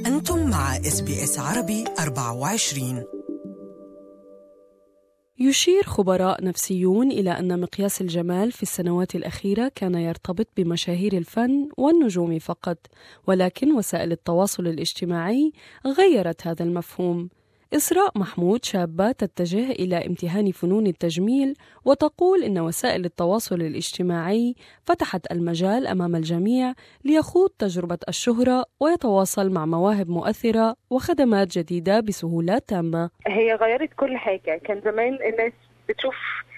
أنتم مع SBS عربي 24. يشير خبراء نفسيون إلى أن مقياس الجمال في السنوات الأخيرة كان يرتبط بمشاهير الفن والنجوم فقط، ولكن وسائل التواصل الاجتماعي غيرت هذا المفهوم. إسراء محمود شابة تتجه إلى امتهان فنون التجميل، وتقول إن وسائل التواصل الاجتماعي فتحت المجال أمام الجميع ليخوض تجربة الشهرة ويتواصل مع مواهب مؤثرة وخدمات جديدة بسهولة تامة. هي غيرت كل حاجة. كان زمان الناس بتشوف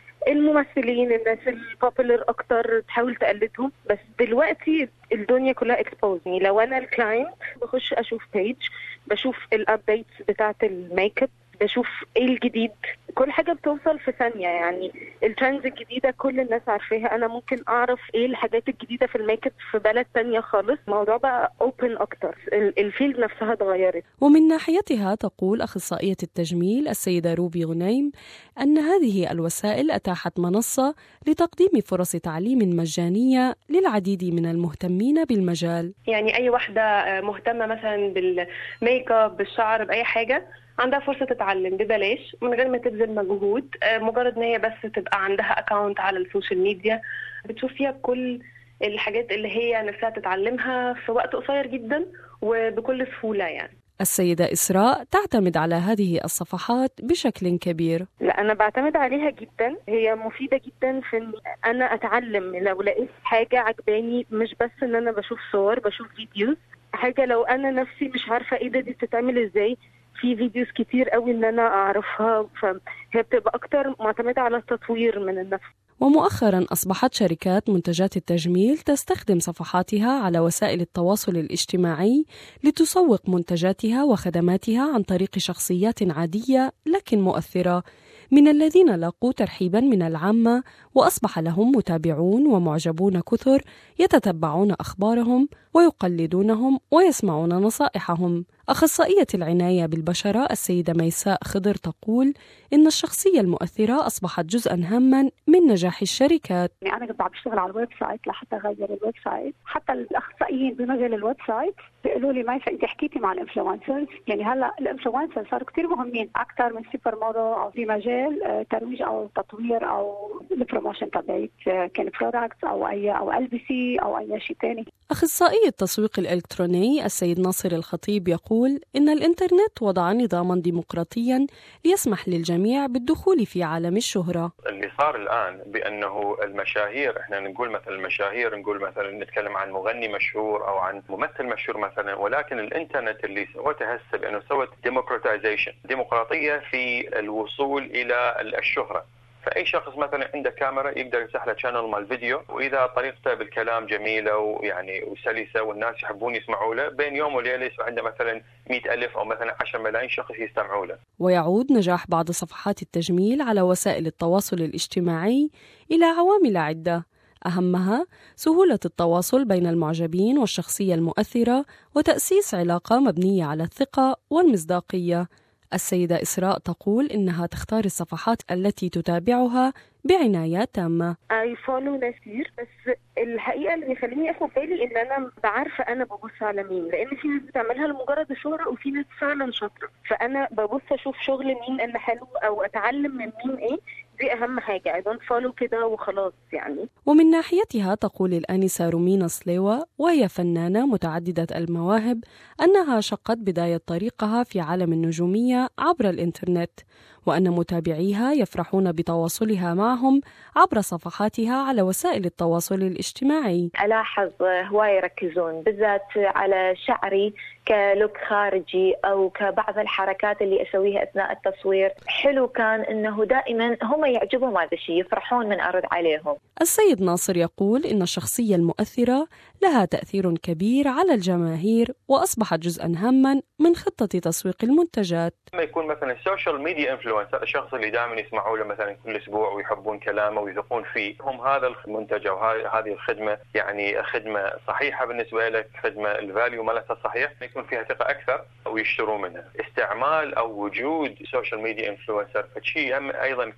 الممثلين، الناس البوبولر اكتر تحاول تقلدهم، بس دلوقتي الدنيا كلها اكسبوزني. لو انا الكلاينت بخش اشوف بيج، بشوف الابديتس بتاعه الميك اب، بشوف ايه الجديد، كل حاجه بتوصل في ثانيه. يعني الترندز الجديده كل الناس عارفاها، انا ممكن اعرف ايه الحاجات الجديده في الميك اب في بلد تانية خالص. الموضوع بقى اوبن اكتر، الفيلد نفسها اتغيرت. ومن ناحيتها تقول اخصائيه التجميل السيده روبي غنيم ان هذه الوسائل اتاحت منصه لتقديم فرص تعليم مجانيه للعديد من المهتمين بالمجال. يعني اي واحده مهتمه مثلا بالميك اب، بالشعر، باي حاجه، عندها فرصة تتعلم ببلاش من غير ما تبذل مجهود. مجرد ان هي بس تبقى عندها اكاونت على السوشيال ميديا بتشوف فيها كل الحاجات اللي هي نفسها تتعلمها في وقت قصير جدا وبكل سهولة. يعني السيدة إسراء تعتمد على هذه الصفحات بشكل كبير. لا، أنا بعتمد عليها جدا، هي مفيدة جدا في أن أنا أتعلم. لو لقيت حاجة عجباني، مش بس أن أنا بشوف صور، بشوف فيديوز. حاجة لو أنا نفسي مش عارفة إيه دي بتتعمل إزاي، في فيديوز كتير قوي ان انا اعرفها، فهي بتبقى اكتر معتمدة على التطوير من النفس. ومؤخرا أصبحت شركات منتجات التجميل تستخدم صفحاتها على وسائل التواصل الاجتماعي لتسوق منتجاتها وخدماتها عن طريق شخصيات عادية لكن مؤثرة، من الذين لاقوا ترحيبا من العامة وأصبح لهم متابعون ومعجبون كثر يتتبعون أخبارهم ويقلدونهم ويسمعون نصائحهم. أخصائية العناية بالبشرة السيدة ميساء خضر تقول إن الشخصية المؤثرة أصبحت جزءا هاما من نجاح الشركات. يعني أنا كنت عم بشتغل على الويب سايت لحتى أغير الويب سايت، حتى الأخصائيين بمجال الويب سايت بيقولوا لي ميساء أنت حكيتي مع الانفلونسرز. يعني هلا الانفلونسرز صاروا كثير مهمين أكثر من سوبر موديل أو في مجال ترويج أو تطوير أو البروموشن تبعت كان برودكتس أو ألبسي أو أي شيء ثاني. أخصائي التسويق الإلكتروني السيد ناصر الخطيب يقول إن الإنترنت وضع نظاما ديمقراطيا ليسمح للجميع بالدخول في عالم الشهرة. اللي صار الآن بأنه المشاهير، إحنا نقول مثلا المشاهير، نقول مثلا نتكلم عن مغني مشهور أو عن ممثل مشهور مثلا، ولكن الإنترنت اللي سوته هسه بأنه سوت ديمقراطيزيشن، ديمقراطية في الوصول إلى الشهرة. فأي شخص مثلا عنده كاميرا يقدر يفتح له شانل مال فيديو، وإذا طريقته بالكلام جميلة ويعني وسلسة والناس يحبون يسمعوا له، بين يوم وليلة يصير عنده مثلا 100,000 أو مثلا 10 ملايين شخص يستمعوا له. ويعود نجاح بعض صفحات التجميل على وسائل التواصل الاجتماعي إلى عوامل عدة، أهمها سهولة التواصل بين المعجبين والشخصية المؤثرة وتأسيس علاقة مبنية على الثقة والمصداقية. السيدة إسراء تقول إنها تختار الصفحات التي تتابعها بعناية تامة. فولو ناس كتير، بس الحقيقة اللي بيخليني أخد بالي إن أنا بعرفة أنا ببص على مين، لأن في ناس بتعملها لمجرد الشهرة وفي ناس فعلا شاطرة، فأنا ببص أشوف شغل مين اللي حلو أو أتعلم من مين إيه، دي أهم حاجة. I don't follow كده وخلاص يعني. ومن ناحيتها تقول الآنسة رومينا سليوة وهي فنانة متعددة المواهب أنها شقت بداية طريقها في عالم النجومية عبر الإنترنت، وأن متابعيها يفرحون بتواصلها معهم عبر صفحاتها على وسائل التواصل الاجتماعي. ألاحظ هواي يركزون بالذات على شعري كلوك خارجي أو كبعض الحركات اللي أسويها أثناء التصوير. حلو كان أنه دائما هم يعجبهم هذا الشيء، يفرحون من أرد عليهم. السيد ناصر يقول إن الشخصية المؤثرة لها تأثير كبير على الجماهير وأصبحت جزءا هاما من خطة تسويق المنتجات. لما يكون مثلا السوشيال ميديا انفلونسر، الشخص اللي دائما يسمعوا له مثلا كل اسبوع ويحبون كلامه ويثقون فيه، هم هذا المنتج او هذه الخدمه يعني خدمه صحيحه بالنسبه لك، خدمه الفاليو مالتها صحيح، يكون فيها ثقه اكثر ويشتروا منها. استعمال او وجود سوشيال ميديا انفلونسر فشيء ايضا مهم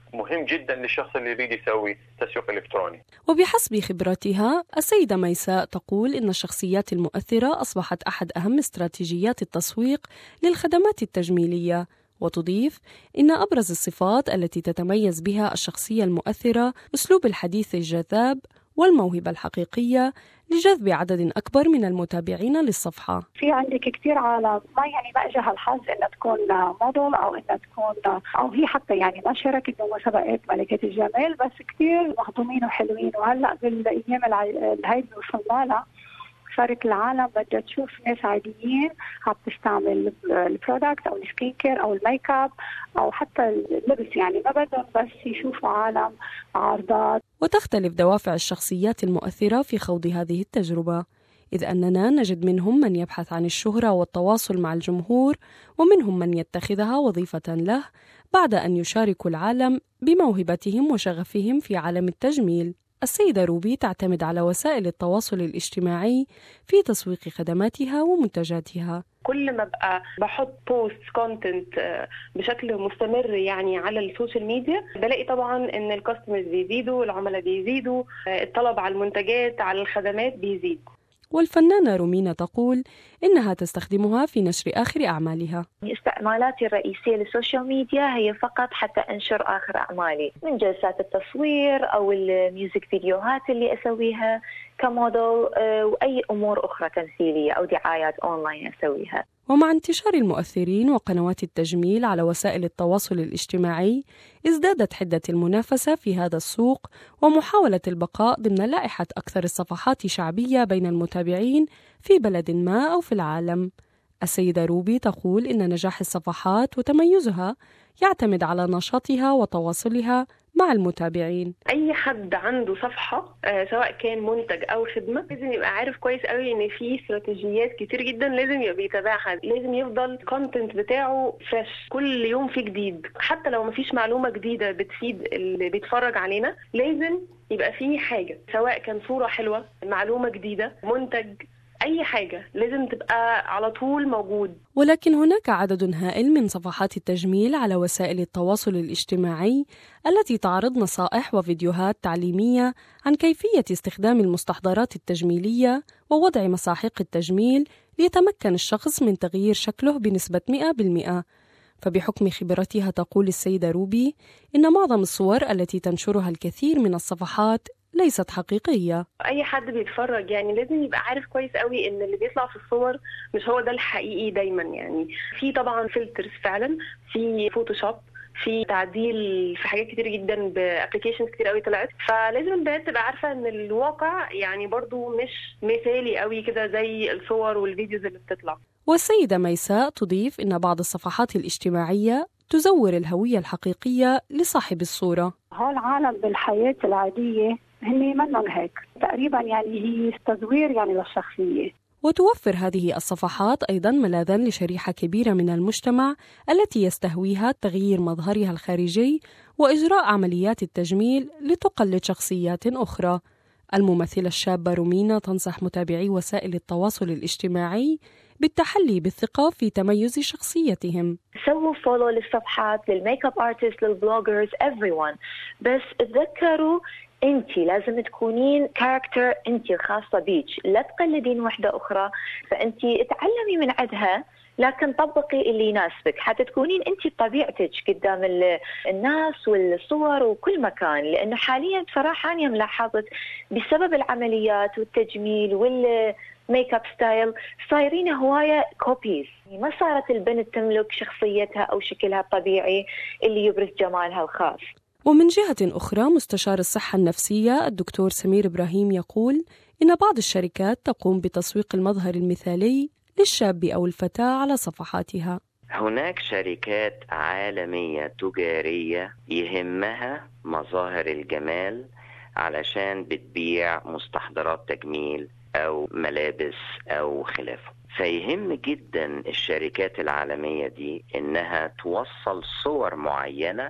مهم جدا للشخص اللي يريد يسوي تسويق إلكتروني. وبحسب خبرتها السيدة ميساء تقول إن الشخصيات المؤثرة أصبحت أحد أهم استراتيجيات التسويق للخدمات التجميلية، وتضيف إن أبرز الصفات التي تتميز بها الشخصية المؤثرة أسلوب الحديث الجذاب والموهبة الحقيقية لجذب عدد أكبر من المتابعين للصفحة. في عندك كتير عالم ما إجاها الحظ إنها تكون موديل أو إنها تكون أو هي حتى ما شاركت بمسابقات ملكة الجمال، بس كتير مهضومين وحلوين. وهلأ بالأيام هاي وصلنا لها صارت العالم بدها تشوف ناس عاديين عم تستعمل البرودكت أو السكين كير أو الميك اب أو حتى اللبس، ما بدهم بس يشوفوا عالم عارضات. وتختلف دوافع الشخصيات المؤثرة في خوض هذه التجربة، إذ أننا نجد منهم من يبحث عن الشهرة والتواصل مع الجمهور، ومنهم من يتخذها وظيفة له بعد أن يشاركوا العالم بموهبتهم وشغفهم في عالم التجميل. السيدة روبي تعتمد على وسائل التواصل الاجتماعي في تسويق خدماتها ومنتجاتها. كل ما بقى بحط بوست كونتنت بشكل مستمر على السوشيال ميديا، بلاقي طبعا ان الكاستمرز بيزيدوا، العملاء بيزيدوا، الطلب على المنتجات على الخدمات بيزيد. والفنانة رومينا تقول إنها تستخدمها في نشر آخر أعمالها. استعمالاتي الرئيسية للسوشيال ميديا هي فقط حتى أنشر آخر أعمالي، من جلسات التصوير أو الميوزك فيديوهات اللي أسويها كموديل، وأي أمور أخرى تمثيلية أو دعايات أونلاين أسويها. ومع انتشار المؤثرين وقنوات التجميل على وسائل التواصل الاجتماعي، ازدادت حدة المنافسة في هذا السوق ومحاولة البقاء ضمن لائحة أكثر الصفحات شعبية بين المتابعين في بلد ما أو في العالم. السيدة روبي تقول إن نجاح الصفحات وتميزها يعتمد على نشاطها وتواصلها مع المتابعين. اي حد عنده صفحه سواء كان منتج او خدمه لازم يبقى عارف كويس قوي ان في استراتيجيات كتير جدا لازم يبقى بيتابعها. لازم يفضل الكونتنت بتاعه فريش، كل يوم في جديد، حتى لو مفيش معلومه جديده بتفيد اللي بيتفرج علينا لازم يبقى فيه حاجه، سواء كان صوره حلوه، معلومه جديده، منتج، أي حاجة لازم تبقى على طول موجود. ولكن هناك عدد هائل من صفحات التجميل على وسائل التواصل الاجتماعي التي تعرض نصائح وفيديوهات تعليمية عن كيفية استخدام المستحضرات التجميلية ووضع مساحيق التجميل ليتمكن الشخص من تغيير شكله بنسبة 100%. فبحكم خبرتها تقول السيدة روبي إن معظم الصور التي تنشرها الكثير من الصفحات ليست حقيقية. أي حد بيتفرج لازم يبقى عارف كويس قوي إن اللي بيطلع في الصور مش هو ده الحقيقي دايما. في طبعا فلترز فعلا، في فوتوشوب، في تعديل، في حاجات كتير جدا بأبليكيشنز كتير قوي طلعت، فلازم البنات تبقى عارفة إن الواقع برضو مش مثالي قوي كده زي الصور والفيديوز اللي بتطلع. والسيدة ميساء تضيف إن بعض الصفحات الاجتماعية تزور الهوية الحقيقية لصاحب الصورة. هون العالم بالحياة العادية هني منهم هيك تقريبا، هي تزوير للشخصية. وتوفر هذه الصفحات أيضا ملاذا لشريحة كبيرة من المجتمع التي يستهويها تغيير مظهرها الخارجي وإجراء عمليات التجميل لتقلد شخصيات أخرى. الممثلة الشابة رومينا تنصح متابعي وسائل التواصل الاجتماعي بالتحلي بالثقة في تميز شخصيتهم. سووا فولو للصفحات، للميك اب ارتست، للبلوجرز، everyone، بس تذكروا انتي لازم تكونين كاركتر انتي الخاصة بيك، لا تقلدين وحدة اخرى، فانتي اتعلمي من عندها لكن طبقي اللي يناسبك حتى تكونين انتي بطبيعتك قدام الناس والصور وكل مكان. لانه حاليا بصراحة انا ملاحظت بسبب العمليات والتجميل والميك اب ستايل صايرين هواية كوبيز، ما صارت البنت تملك شخصيتها او شكلها الطبيعي اللي يبرز جمالها الخاص. ومن جهة أخرى مستشار الصحة النفسية الدكتور سمير إبراهيم يقول إن بعض الشركات تقوم بتسويق المظهر المثالي للشاب أو الفتاة على صفحاتها. هناك شركات عالمية تجارية يهمها مظاهر الجمال علشان بتبيع مستحضرات تجميل أو ملابس أو خلافه، فيهم جدا الشركات العالمية دي إنها توصل صور معينة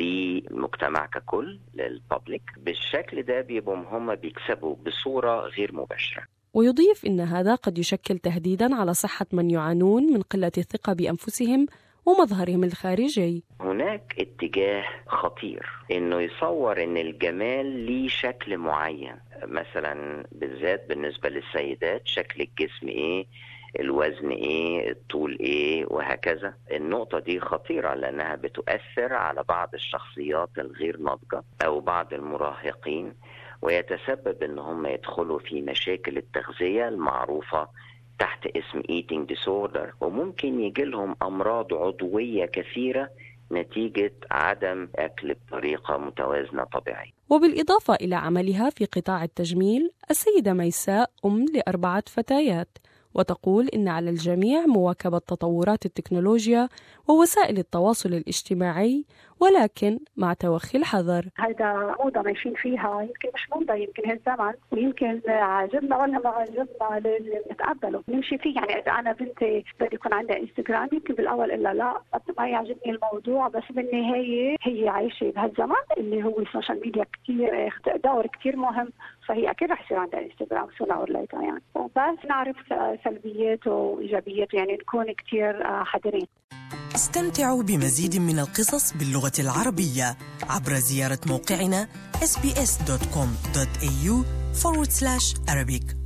للمجتمع ككل، للبابليك، بالشكل ده بيبقوا هم بيكسبوا بصورة غير مباشرة. ويضيف إن هذا قد يشكل تهديداً على صحة من يعانون من قلة الثقة بأنفسهم ومظهرهم الخارجي. هناك اتجاه خطير إنه يصور إن الجمال ليه شكل معين، مثلا بالذات بالنسبة للسيدات شكل الجسم إيه، الوزن إيه، الطول إيه، وهكذا. النقطة دي خطيرة لأنها بتؤثر على بعض الشخصيات الغير ناضجة أو بعض المراهقين، ويتسبب إن هم يدخلوا في مشاكل التغذية المعروفة تحت اسم eating disorder، وممكن يجي لهم أمراض عضوية كثيرة نتيجة عدم أكل بطريقة متوازنة طبيعية. وبالإضافة إلى عملها في قطاع التجميل، السيدة ميساء أم ل4 فتيات، وتقول إن على الجميع مواكبة تطورات التكنولوجيا ووسائل التواصل الاجتماعي، ولكن مع توخي الحذر. هذا موضة ماشيين فيها، يمكن مش موضة، يمكن هالزمن، ويمكن عجبنا ولا ما عجبنا لازم نتقبله نمشي فيه. يعني إذا أنا بنتي بدي يكون عندها انستغرام، يمكن بالأول إلا لا ما يعجبني الموضوع، بس بالنهاية هي عايشة بهالزمن اللي هو السوشيال ميديا كتير دور كتير مهم، فهي أكيد رح يصير عندها انستغرام sooner or later يعني. بس نعرف سلبياته وإيجابياته، يعني نكون كتير حذرين. استمتعوا بمزيد من القصص باللغة العربية عبر زيارة موقعنا sbs.com.au/Arabic.